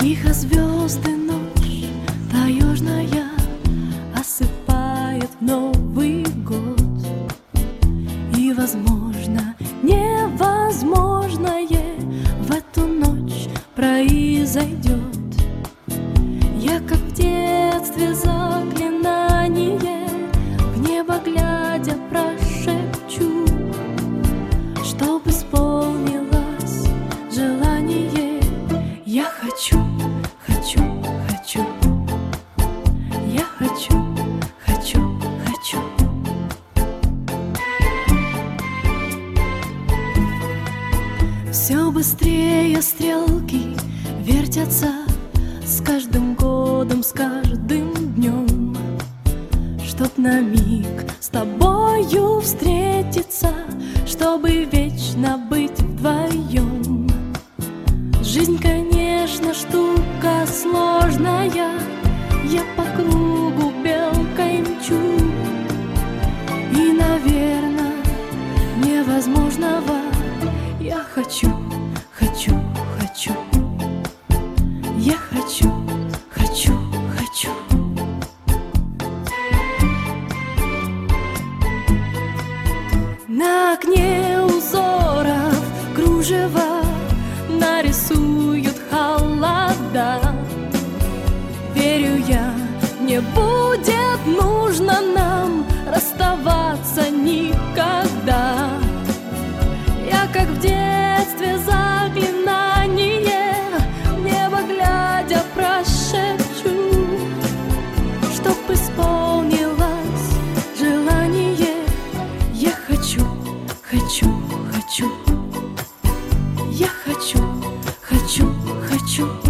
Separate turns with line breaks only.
Тихо звезды ночь таежная осыпает в Новый год. И, возможно, невозможное в эту ночь произойдет. Я, как в детстве, заклинание в небо глядя прошепчу, чтоб исполнилось желание. Я хочу, хочу, хочу. Я хочу, хочу, хочу. Все быстрее стрелки вертятся с каждым годом, с каждым днем. Чтоб на миг с тобою встретиться, чтобы вечно быть вдвоем. Жизнь, конечно, штука сложная, я по кругу белкой мчу. И, наверное, невозможного я хочу, хочу, хочу. Я хочу, хочу, хочу. На окне узоров кружева нарисуют холода. Верю я, не будет нужно нам расставаться никогда. Я, как в детстве, заклинание в небо глядя прошепчу, чтоб исполнилось желание. Я хочу, хочу, хочу. Я хочу, хочу, хочу.